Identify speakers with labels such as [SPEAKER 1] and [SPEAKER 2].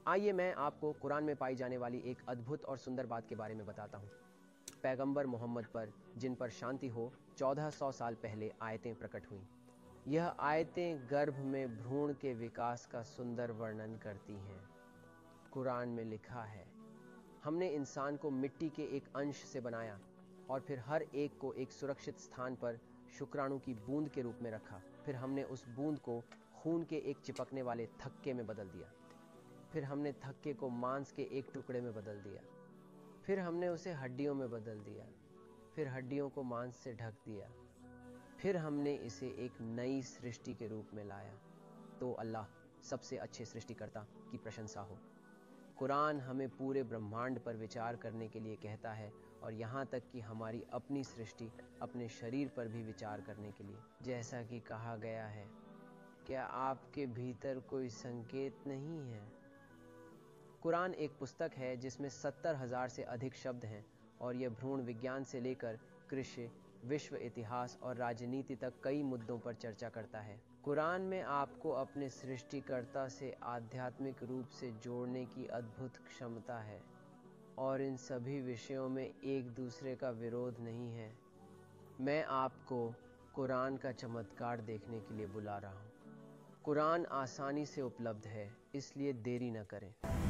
[SPEAKER 1] आइए मैं आपको कुरान में पाई जाने वाली एक अद्भुत और सुंदर बात के बारे में बताता हूँ। पैगंबर मोहम्मद पर, जिन पर शांति हो, 1400 साल पहले आयतें प्रकट हुईं। यह आयतें गर्भ में भ्रूण के विकास का सुंदर वर्णन करती हैं। कुरान में लिखा है, हमने इंसान को मिट्टी के एक अंश से बनाया और फिर हर एक को एक सुरक्षित स्थान पर शुक्राणु की बूंद के रूप में रखा। फिर हमने उस बूंद को खून के एक चिपकने वाले थक्के में बदल दिया। फिर हमने थक्के को मांस के एक टुकड़े में बदल दिया। फिर हमने उसे हड्डियों में बदल दिया। फिर हड्डियों को मांस से ढक दिया। फिर हमने इसे एक नई सृष्टि के रूप में लाया। तो अल्लाह सबसे अच्छे सृष्टिकर्ता की प्रशंसा हो। कुरान हमें पूरे ब्रह्मांड पर विचार करने के लिए कहता है और यहाँ तक कि हमारी अपनी सृष्टि, अपने शरीर पर भी विचार करने के लिए। जैसा कि कहा गया है, क्या आपके भीतर कोई संकेत नहीं है? कुरान एक पुस्तक है जिसमें 70,000 से अधिक शब्द हैं और यह भ्रूण विज्ञान से लेकर कृषि, विश्व इतिहास और राजनीति तक कई मुद्दों पर चर्चा करता है। कुरान में आपको अपने सृष्टिकर्ता से आध्यात्मिक रूप से जोड़ने की अद्भुत क्षमता है और इन सभी विषयों में एक दूसरे का विरोध नहीं है। मैं आपको कुरान का चमत्कार देखने के लिए बुला रहा हूँ। कुरान आसानी से उपलब्ध है, इसलिए देरी न करें।